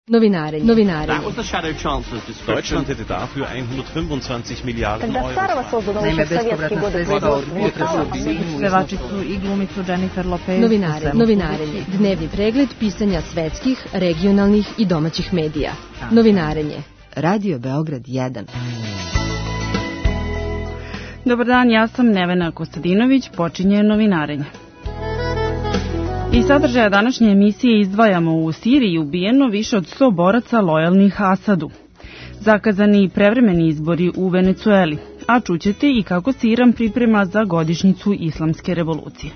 Novinarenje. Deutschland hätte dafür 125 Milliarden Euro. Naime, bespovratna sredstva od budžeta su pevačicu i glumicu Jennifer Lopez. Novinarenje. Dnevni pregled pisanja svetskih, regionalnih i domaćih medija. Novinarenje. Radio Beograd 1. Dobar dan, ja sam Nevena Kostadinović, počinje novinarenje. Iz sadržaja današnje emisije izdvajamo: u Siriji ubijeno više od 100 boraca lojalnih Asadu, zakazani prevremeni izbori u Venecueli, a čućete i kako se Iran priprema za godišnjicu islamske revolucije.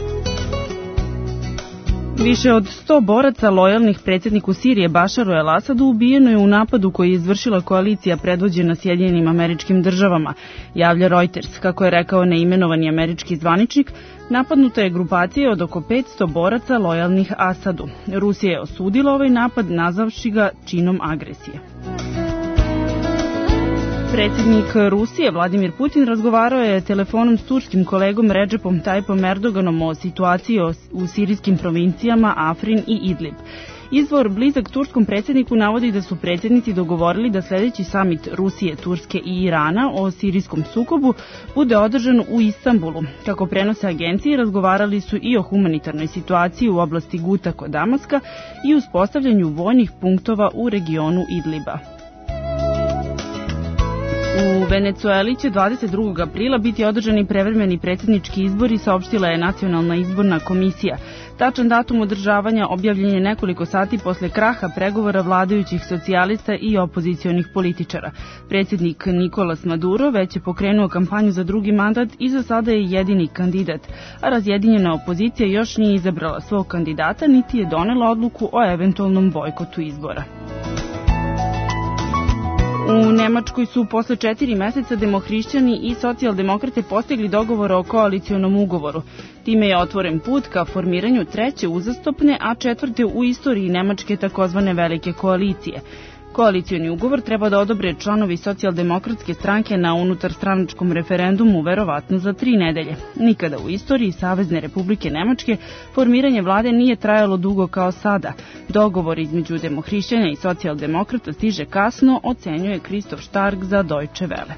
Više od 100 boraca lojalnih predsjedniku Sirije Bašaru el-Asadu ubijeno je u napadu koji je izvršila koalicija predvođena Sjedinjenim Američkim Državama, javlja Reuters. Kako je rekao neimenovani američki zvaničnik, napadnuta je grupacija od oko 500 boraca lojalnih Asadu. Rusija je osudila ovaj napad, nazavši ga činom agresije. Predsjednik Rusije Vladimir Putin razgovarao je telefonom s turskim kolegom Redžepom Tajipom Erdoganom o situaciji u sirijskim provincijama Afrin i Idlib. Izvor blizak turskom predsjedniku navodi da su predsjednici dogovorili da sljedeći samit Rusije, Turske i Irana o sirijskom sukobu bude održan u Istanbulu. Kako prenose agencije, razgovarali su i o humanitarnoj situaciji u oblasti Guta kod Damaska i uspostavljanju vojnih punktova u regionu Idliba. U Venecueli će 22. aprila biti održani prevremeni predsjednički izbori, saopštila je Nacionalna izborna komisija. Tačan datum održavanja objavljen je nekoliko sati posle kraha pregovora vladajućih socijalista i opozicionih političara. Predsjednik Nicolas Maduro već je pokrenuo kampanju za drugi mandat i za sada je jedini kandidat, a razjedinjena opozicija još nije izabrala svog kandidata niti je donela odluku o eventualnom bojkotu izbora. U Nemačkoj su posle 4 meseca demohrišćani i socijaldemokrate postigli dogovor o koalicionom ugovoru. Time je otvoren put ka formiranju treće uzastopne, a četvrte u istoriji Nemačke takozvane velike koalicije. Koalicioni ugovor treba da odobre članovi socijaldemokratske stranke na unutarstranačkom referendumu verovatno za 3 nedelje. Nikada u istoriji Savezne Republike Nemačke formiranje vlade nije trajalo dugo kao sada. Dogovor između demohrišćana i socijaldemokrata stiže kasno, ocenjuje Christoph Stark za Deutsche Welle.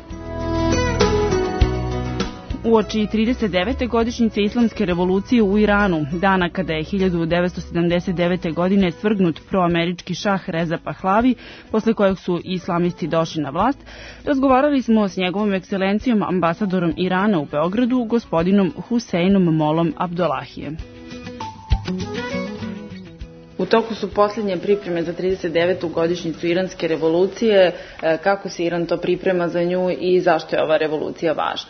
Uoči 39. godišnjice islamske revolucije u Iranu, dana kada je 1979. godine svrgnut proamerički šah Reza Pahlavi, posle kojeg su islamisti došli na vlast, razgovarali smo s njegovom ekscelencijom ambasadorom Irana u Beogradu, gospodinom Huseinom Molom Abdollahijem. U toku su posljednje pripreme za 39. godišnjicu iranske revolucije. Kako se Iran to priprema za nju i zašto je ova revolucija važna?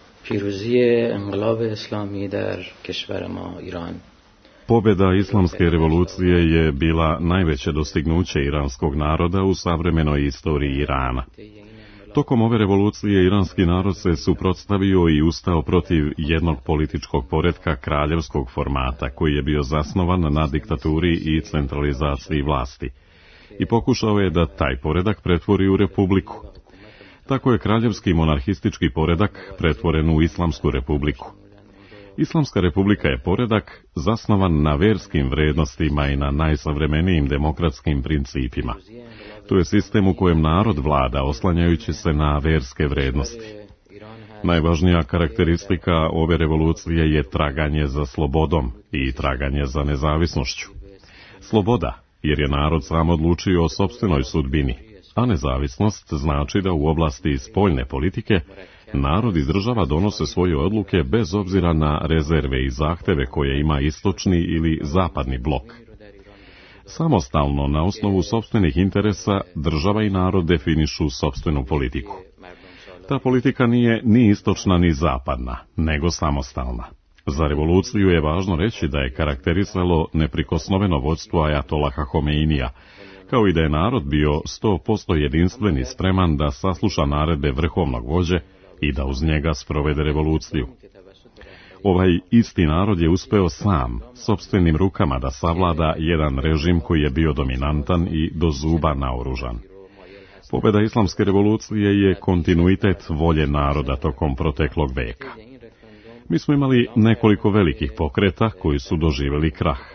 Pobjeda islamske revolucije je bila najveće dostignuće iranskog naroda u savremenoj istoriji Irana. Tokom ove revolucije iranski narod se suprotstavio i ustao protiv jednog političkog poretka kraljevskog formata koji je bio zasnovan na diktaturi i centralizaciji vlasti i pokušao je da taj poredak pretvori u republiku. Tako je kraljevski monarhistički poredak pretvoren u Islamsku republiku. Islamska republika je poredak zasnovan na verskim vrednostima i na najsavremenijim demokratskim principima. To je sistem u kojem narod vlada oslanjajući se na verske vrednosti. Najvažnija karakteristika ove revolucije je traganje za slobodom i traganje za nezavisnošću. Sloboda, jer je narod sam odlučio o sopstvenoj sudbini, a nezavisnost znači da u oblasti spoljne politike narod i država donose svoje odluke bez obzira na rezerve i zahteve koje ima istočni ili zapadni blok. Samostalno, na osnovu sopstvenih interesa, država i narod definišu sopstvenu politiku. Ta politika nije ni istočna ni zapadna, nego samostalna. Za revoluciju je važno reći da je karakterisalo neprikosnoveno vođstvo Ajatolaha Homeinija, kao i da je narod bio 100% jedinstven i spreman da sasluša naredbe vrhovnog vođe i da uz njega sprovede revoluciju. Ovaj isti narod je uspeo sam, sopstvenim rukama, da savlada jedan režim koji je bio dominantan i do zuba naoružan. Pobjeda islamske revolucije je kontinuitet volje naroda tokom proteklog veka. Mi smo imali nekoliko velikih pokreta koji su doživjeli krah.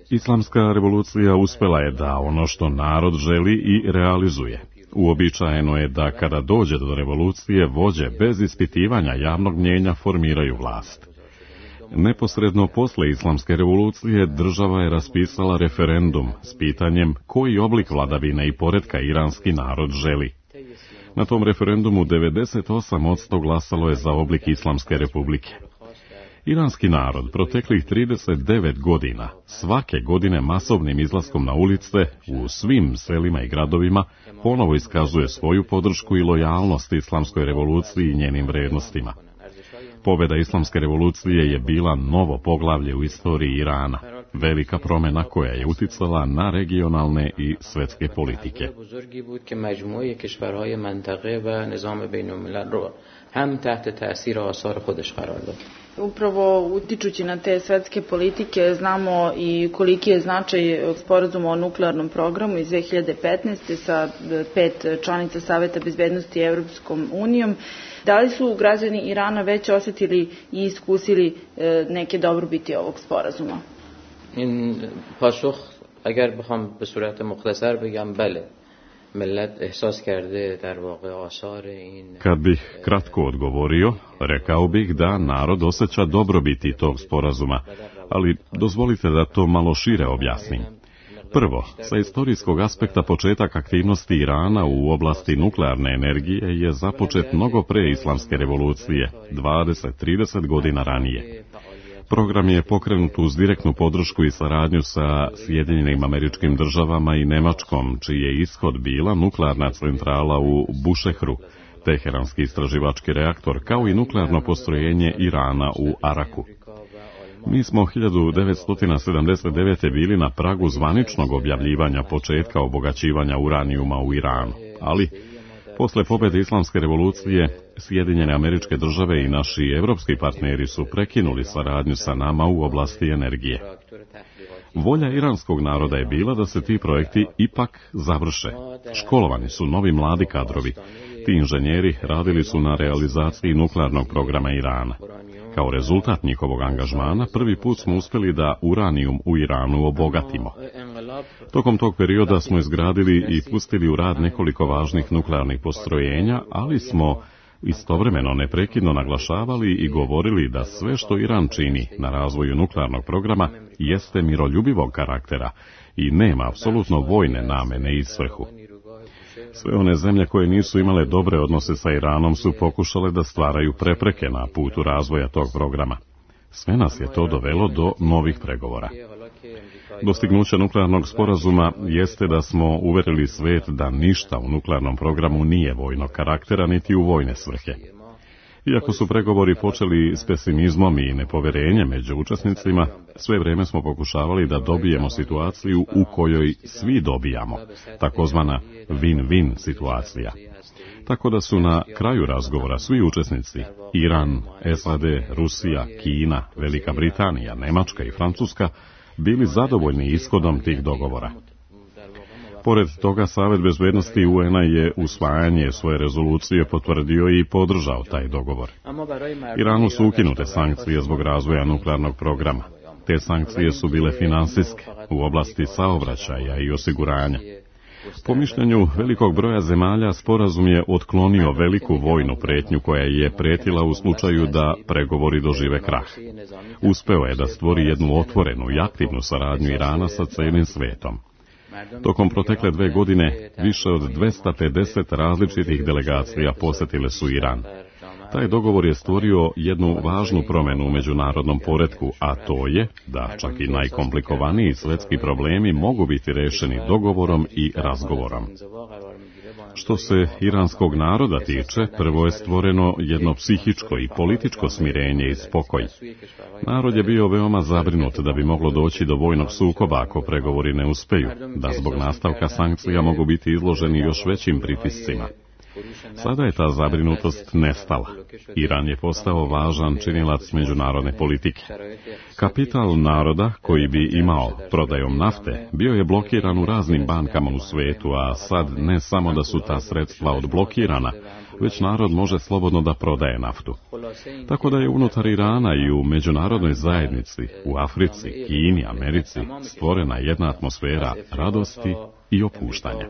Islamska revolucija uspjela je da ono što narod želi i realizuje. Uobičajeno je da kada dođe do revolucije, vođe bez ispitivanja javnog mnijenja formiraju vlast. Neposredno posle Islamske revolucije država je raspisala referendum s pitanjem koji oblik vladavine i poretka iranski narod želi. Na tom referendumu 98% glasalo je za oblik Islamske republike. Iranski narod proteklih 39 godina, svake godine masovnim izlaskom na ulice u svim selima i gradovima ponovo iskazuje svoju podršku i lojalnost Islamskoj revoluciji i njenim vrednostima. Pobjeda Islamske revolucije je bila novo poglavlje u istoriji Irana, velika promjena koja je uticala na regionalne i svjetske politike. Upravo utičući na te svetske politike znamo i koliki je značaj sporazuma o nuklearnom programu iz 2015. sa 5 članica Saveta bezbednosti Evropskom unijom. Da li su građani Irana već osjetili i iskusili neke dobrobiti ovog sporazuma? In pasukh agar bekham be surat mukhtasar begam bale. Kad bih kratko odgovorio, rekao bih da narod osjeća dobrobiti tog sporazuma, ali dozvolite da to malo šire objasnim. Prvo, sa istorijskog aspekta početak aktivnosti Irana u oblasti nuklearne energije je započet mnogo pre Islamske revolucije, 20-30 godina ranije. Program je pokrenut uz direktnu podršku i saradnju sa Sjedinjenim Američkim Državama i Nemačkom, čiji je ishod bila nuklearna centrala u Bušehru, teheranski istraživački reaktor, kao i nuklearno postrojenje Irana u Araku. Mi smo 1979. bili na pragu zvaničnog objavljivanja početka obogaćivanja uranijuma u Iranu, ali posle pobjede Islamske revolucije, Sjedinjene Američke Države i naši evropski partneri su prekinuli saradnju sa nama u oblasti energije. Volja iranskog naroda je bila da se ti projekti ipak završe. Školovani su novi mladi kadrovi. Ti inženjeri radili su na realizaciji nuklearnog programa Irana. Kao rezultat njihovog angažmana, prvi put smo uspjeli da uranijum u Iranu obogatimo. Tokom tog perioda smo izgradili i pustili u rad nekoliko važnih nuklearnih postrojenja, ali smo istovremeno neprekidno naglašavali i govorili da sve što Iran čini na razvoju nuklearnog programa jeste miroljubivog karaktera i nema apsolutno vojne namene i svrhu. Sve one zemlje koje nisu imale dobre odnose sa Iranom su pokušale da stvaraju prepreke na putu razvoja tog programa. Sve nas je to dovelo do novih pregovora. Dostignuće nuklearnog sporazuma jeste da smo uverili svet da ništa u nuklearnom programu nije vojnog karaktera niti u vojne svrhe. Iako su pregovori počeli s pesimizmom i nepoverenjem među učesnicima, sve vrijeme smo pokušavali da dobijemo situaciju u kojoj svi dobijamo, takozvana win-win situacija. Tako da su na kraju razgovora svi učesnici, Iran, SAD, Rusija, Kina, Velika Britanija, Nemačka i Francuska, bili zadovoljni ishodom tih dogovora. Pored toga, Savet bezbednosti UN-a je usvajanje svoje rezolucije potvrdio i podržao taj dogovor. Iranu su ukinute sankcije zbog razvoja nuklearnog programa. Te sankcije su bile finansijske, u oblasti saobraćaja i osiguranja. Po mišljenju velikog broja zemalja, sporazum je otklonio veliku vojnu pretnju koja je pretila u slučaju da pregovori dožive krah. Uspeo je da stvori jednu otvorenu i aktivnu saradnju Irana sa cijelim svetom. Tokom protekle 2 godine više od 250 različitih delegacija posjetile su Iran. Taj dogovor je stvorio jednu važnu promjenu u međunarodnom poretku, a to je da čak i najkomplikovaniji svjetski problemi mogu biti rešeni dogovorom i razgovorom. Što se iranskog naroda tiče, prvo je stvoreno jedno psihičko i političko smirenje i spokoj. Narod je bio veoma zabrinut da bi moglo doći do vojnog sukoba ako pregovori ne uspeju, da zbog nastavka sankcija mogu biti izloženi još većim pritiscima. Sada je ta zabrinutost nestala. Iran je postao važan činilac međunarodne politike. Kapital naroda, koji bi imao prodajom nafte, bio je blokiran u raznim bankama u svetu, a sad ne samo da su ta sredstva odblokirana, već narod može slobodno da prodaje naftu. Tako da je unutar Irana i u međunarodnoj zajednici, u Africi, Kini, Americi stvorena jedna atmosfera radosti i opuštanja.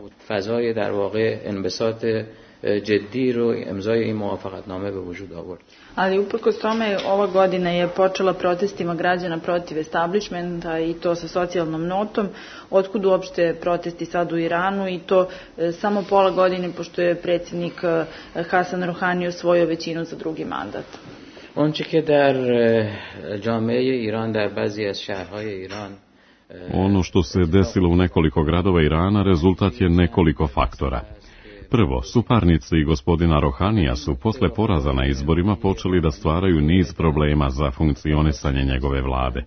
Ali uprkos tome ova godina je počela protestima građana protiv establishmenta i to sa socijalnom notom. Otkud uopšte protesti sad u Iranu i to samo pola godine pošto je predsjednik Hasan Rouhani osvojio većinu za drugi mandat? Ono što se desilo u nekoliko gradova Irana rezultat je nekoliko faktora. Prvo, suparnici gospodina Rouhanija su posle poraza na izborima počeli da stvaraju niz problema za funkcionisanje njegove vlade.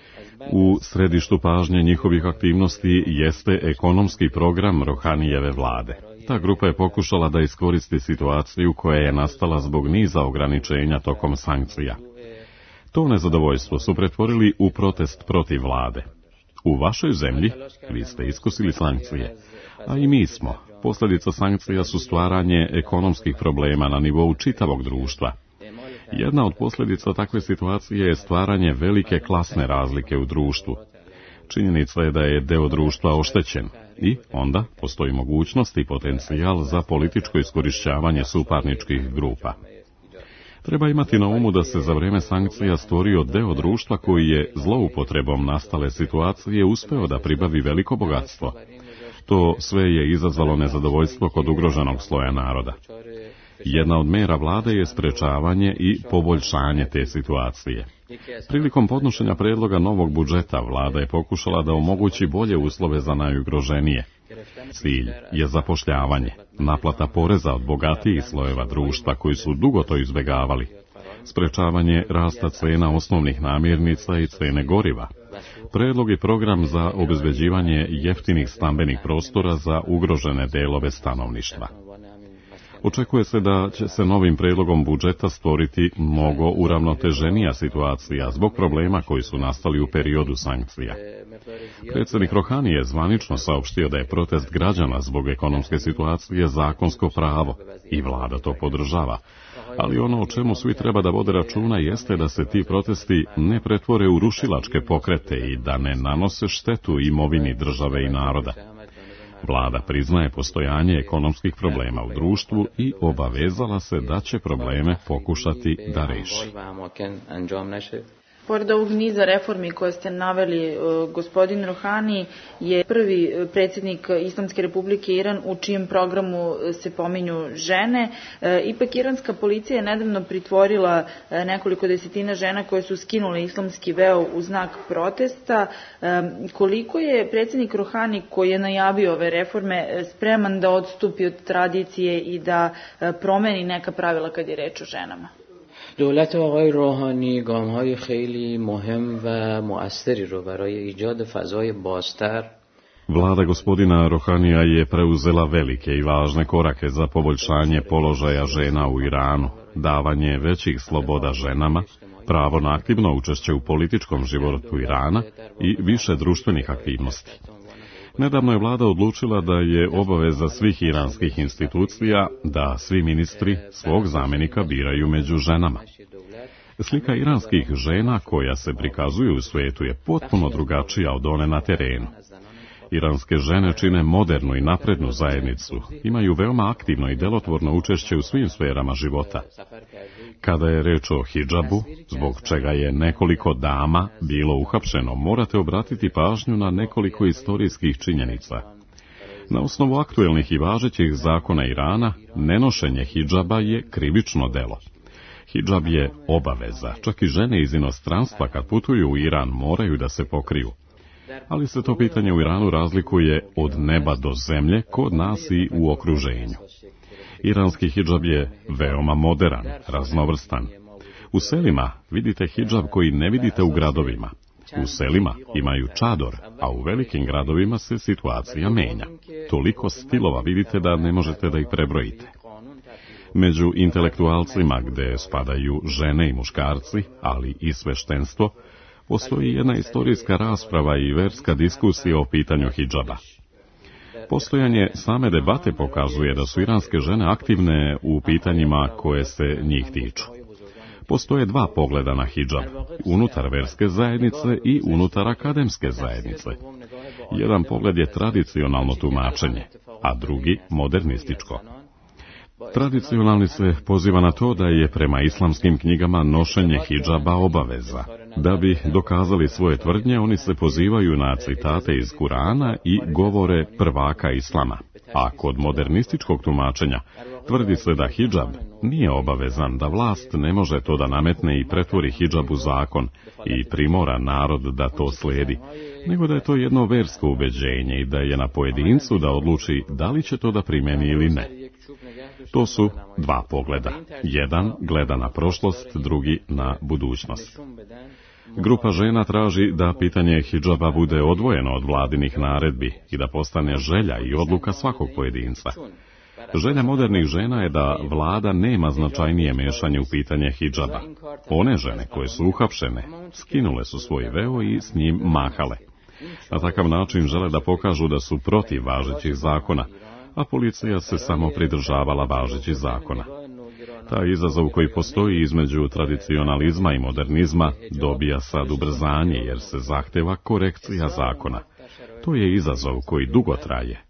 U središtu pažnje njihovih aktivnosti jeste ekonomski program Rouhanijeve vlade. Ta grupa je pokušala da iskoristi situaciju koja je nastala zbog niza ograničenja tokom sankcija. To nezadovoljstvo su pretvorili u protest protiv vlade. U vašoj zemlji vi ste iskusili sankcije, a i mi smo. Posljedica sankcija su stvaranje ekonomskih problema na nivou čitavog društva. Jedna od posljedica takve situacije je stvaranje velike klasne razlike u društvu. Činjenica je da je deo društva oštećen i onda postoji mogućnost i potencijal za političko iskorišćavanje suparničkih grupa. Treba imati na umu da se za vrijeme sankcija stvorio deo društva koji je zloupotrebom nastale situacije uspeo da pribavi veliko bogatstvo. To sve je izazvalo nezadovoljstvo kod ugroženog sloja naroda. Jedna od mera vlade je sprečavanje i poboljšanje te situacije. Prilikom podnošenja predloga novog budžeta vlada je pokušala da omogući bolje uslove za najugroženije. Cilj je zapošljavanje, naplata poreza od bogatijih slojeva društva koji su dugo to izbjegavali, sprečavanje rasta cena osnovnih namirnica i cene goriva, predlog i program za obezbeđivanje jeftinih stambenih prostora za ugrožene delove stanovništva. Očekuje se da će se novim predlogom budžeta stvoriti mnogo uravnoteženija situacija zbog problema koji su nastali u periodu sankcija. Predsjednik Rouhani je zvanično saopštio da je protest građana zbog ekonomske situacije zakonsko pravo i vlada to podržava. Ali ono o čemu svi treba da vode računa jeste da se ti protesti ne pretvore u rušilačke pokrete i da ne nanose štetu imovini države i naroda. Vlada priznaje postojanje ekonomskih problema u društvu i obavezala se da će probleme pokušati da reši. Pored ovog niza reformi koje ste naveli, gospodin Rouhani je prvi predsjednik Islamske republike Iran u čijem programu se pominju žene. Ipak iranska policija je nedavno pritvorila nekoliko desetina žena koje su skinule islamski veo u znak protesta. Koliko je predsjednik Rouhani, koji je najavio ove reforme, spreman da odstupi od tradicije i da promeni neka pravila kad je reč o ženama? دولت آقای روحانی گام‌های خیلی مهم و مؤثری رو برای ایجاد فضای بازتر. Vlada gospodina Rouhanija je preuzela velike i važne korake za poboljšanje položaja žena u Iranu, davanje većih sloboda ženama, pravo na aktivno učešće u političkom životu Irana i više društvenih aktivnosti. Nedavno je vlada odlučila da je obaveza svih iranskih institucija da svi ministri svog zamjenika biraju među ženama. Slika iranskih žena koja se prikazuje u svijetu je potpuno drugačija od one na terenu. Iranske žene čine modernu i naprednu zajednicu, imaju veoma aktivno i delotvorno učešće u svim sferama života. Kada je reč o hidžabu, zbog čega je nekoliko dama bilo uhapšeno, morate obratiti pažnju na nekoliko istorijskih činjenica. Na osnovu aktuelnih i važećih zakona Irana, nenošenje hidžaba je krivično delo. Hidžab je obaveza, čak i žene iz inostranstva kad putuju u Iran moraju da se pokriju. Ali se to pitanje u Iranu razlikuje od neba do zemlje kod nas i u okruženju. Iranski hidžab je veoma modern, raznovrstan. U selima vidite hidžab koji ne vidite u gradovima. U selima imaju čador, a u velikim gradovima se situacija menja. Toliko stilova vidite da ne možete da ih prebrojite. Među intelektualcima, gde spadaju žene i muškarci, ali i sveštenstvo, postoji jedna istorijska rasprava i verska diskusija o pitanju hidžaba. Postojanje same debate pokazuje da su iranske žene aktivne u pitanjima koje se njih tiču. Postoje dva pogleda na hidžab, unutar verske zajednice i unutar akademske zajednice. Jedan pogled je tradicionalno tumačenje, a drugi modernističko. Tradicionalni se poziva na to da je prema islamskim knjigama nošenje hidžaba obaveza. Da bi dokazali svoje tvrdnje, oni se pozivaju na citate iz Kurana i govore prvaka islama. A kod modernističkog tumačenja tvrdi se da hidžab nije obavezan, da vlast ne može to da nametne i pretvori hidžab u zakon i primora narod da to slijedi, nego da je to jedno versko ubeđenje i da je na pojedincu da odluči da li će to da primjeni ili ne. To su dva pogleda. Jedan gleda na prošlost, drugi na budućnost. Grupa žena traži da pitanje hidžaba bude odvojeno od vladinih naredbi i da postane želja i odluka svakog pojedinca. Želja modernih žena je da vlada nema značajnije mešanje u pitanje hidžaba. One žene koje su uhapšene, skinule su svoj veo i s njim mahale. Na takav način žele da pokažu da su protiv važećih zakona, a policija se samo pridržavala važećih zakona. Taj izazov koji postoji između tradicionalizma i modernizma dobija sad ubrzanje jer se zahteva korekcija zakona. To je izazov koji dugo traje.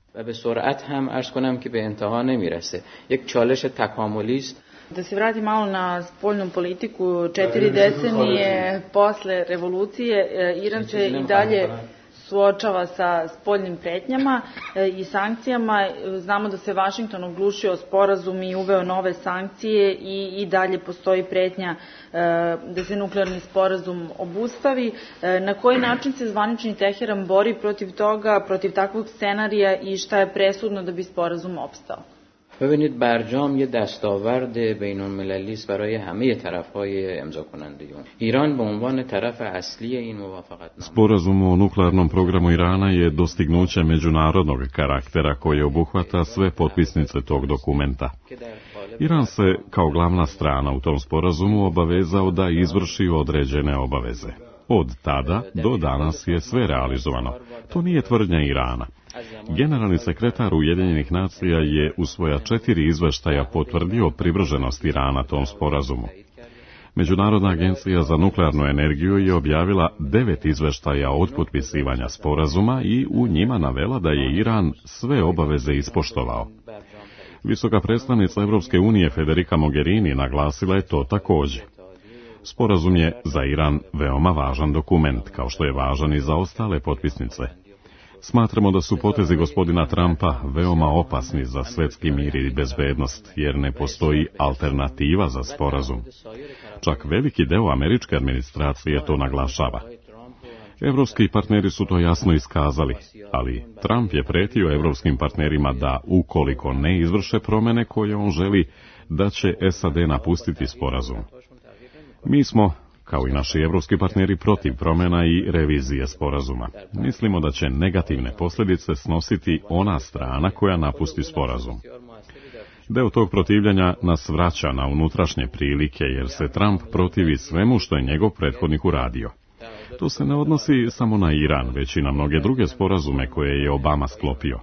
Da se vrati malo na spoljnu politiku, 4 decenije posle revolucije, Iran se i dalje suočava sa spoljnim pretnjama i sankcijama. Znamo da se Vašington oglušio o sporazum i uveo nove sankcije i dalje postoji pretnja da se nuklearni sporazum obustavi. Na koji način se zvanični Teheran bori protiv toga, protiv takvog scenarija i šta je presudno da bi sporazum opstao? ببینید برجام یه دستاورد بین‌المللی است برای همه طرف‌های امضا کنندگان. ایران به عنوان طرف اصلی این موافقتنامه. Sporazum o nuklearnom programu Irana je dostignuće međunarodnog karaktera koje obuhvata sve potpisnice tog dokumenta. Iran se kao glavna strana u tom sporazumu obavezao da izvrši određene obaveze. Od tada do danas je sve realizovano. To nije tvrdnja Irana. Generalni sekretar Ujedinjenih nacija je u svoja 4 izveštaja potvrdio privrženost Irana tom sporazumu. Međunarodna agencija za nuklearnu energiju je objavila 9 izveštaja od potpisivanja sporazuma i u njima navela da je Iran sve obaveze ispoštovao. Visoka predstavnica Evropske unije Federica Mogherini naglasila je to također. Sporazum je za Iran veoma važan dokument, kao što je važan i za ostale potpisnice. Smatramo da su potezi gospodina Trumpa veoma opasni za svjetski mir i bezbednost, jer ne postoji alternativa za sporazum. Čak veliki deo američke administracije to naglašava. Evropski partneri su to jasno iskazali, ali Trump je pretio evropskim partnerima da, ukoliko ne izvrše promjene koje on želi, da će SAD napustiti sporazum. Mi smo, kao i naši evropski partneri, protiv promjena i revizije sporazuma. Mislimo da će negativne posljedice snositi ona strana koja napusti sporazum. Deo tog protivljenja nas vraća na unutrašnje prilike, jer se Trump protivi svemu što je njegov prethodnik uradio. To se ne odnosi samo na Iran, već i na mnoge druge sporazume koje je Obama sklopio.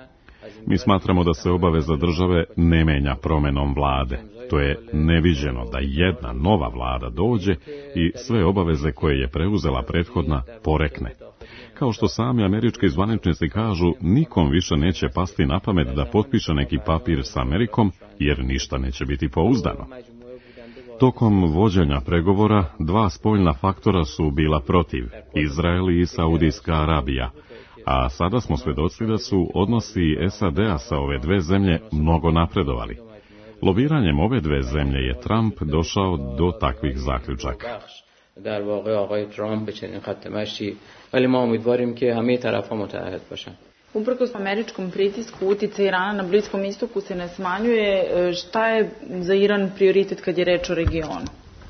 Mi smatramo da se obaveza države ne menja promjenom vlade. To je neviđeno da jedna nova vlada dođe i sve obaveze koje je preuzela prethodna porekne. Kao što sami američki zvaničnici kažu, nikom više neće pasti na pamet da potpiše neki papir s Amerikom, jer ništa neće biti pouzdano. Tokom vođenja pregovora, 2 spoljna faktora su bila protiv, Izrael i Saudijska Arabija, a sada smo svedoci da su odnosi SAD-a sa ove 2 zemlje mnogo napredovali. Lobiranjem ove 2 zemlje je Trump došao do takvih zaključaka. در واقع آقای ترامپ به چنین خط مشی ولی ما امیدواریم که همه طرف‌ها متحد باشن. Uprkos američkom pritisku, uticaj Irana na Bliskom istoku se ne smanjuje. Šta je za Iran prioritet kad je reč o regionu?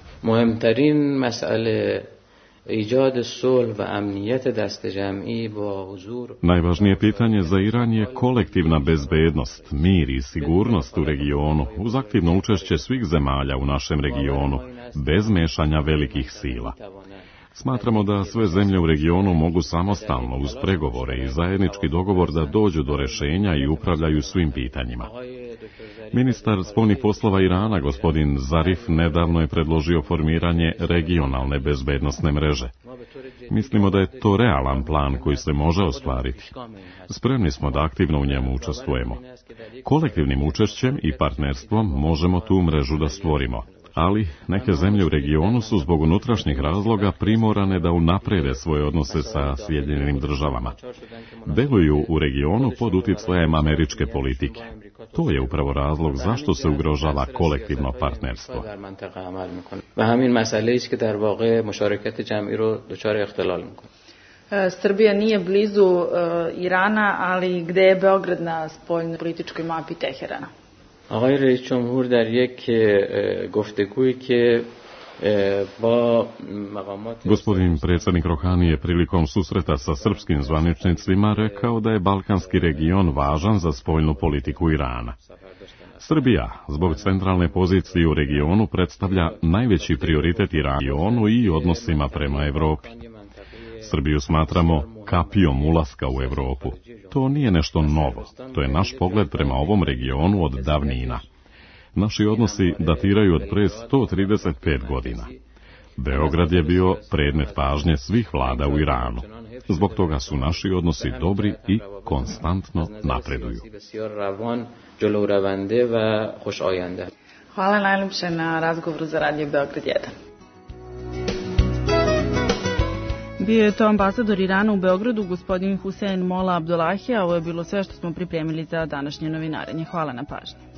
مهمترین مسئله ایجاد صلح و امنیت دست جمعی با حضور. Najvažnije pitanje za Iran je kolektivna bezbednost, mir i sigurnost u regionu, uz aktivno učešće svih zemalja u našem regionu, bez mešanja velikih sila. Smatramo da sve zemlje u regionu mogu samostalno uz pregovore i zajednički dogovor da dođu do rješenja i upravljaju svim pitanjima. Ministar spoljnih poslova Irana, gospodin Zarif, nedavno je predložio formiranje regionalne bezbednosne mreže. Mislimo da je to realan plan koji se može ostvariti. Spremni smo da aktivno u njemu učestvujemo. Kolektivnim učešćem i partnerstvom možemo tu mrežu da stvorimo, ali neke zemlje u regionu su zbog unutrašnjih razloga primorane da unaprede svoje odnose sa Sjedinjenim državama. Deluju u regionu pod utjecajem američke politike. To je upravo razlog zašto se ugrožava kolektivno partnerstvo. Srbija nije blizu Irana, ali gde je Beograd na spoljnoj političkoj mapi Teherana? آقای رئیس جمهور در یک گفتگویی که با مقامات Gospodin predsjednik Rohani je prilikom susreta sa srpskim zvaničnicima rekao da je balkanski region važan za spoljnu politiku Irana. Srbija, zbog centralne pozicije u regionu, predstavlja najveći prioritet Iranu i odnosima prema Evropi. Srbiju smatramo kapijom ulaska u Evropu. To nije nešto novo, to je naš pogled prema ovom regionu od davnina. Naši odnosi datiraju od pre 135 godina. Beograd je bio predmet pažnje svih vlada u Iranu. Zbog toga su naši odnosi dobri i konstantno napreduju. Hvala najljepše na razgovoru za Radio Beograd 1. Bio je to ambasador Irana u Beogradu, gospodin Husein Mola Abdullahi, a ovo je bilo sve što smo pripremili za današnje novinarenje. Hvala na pažnji.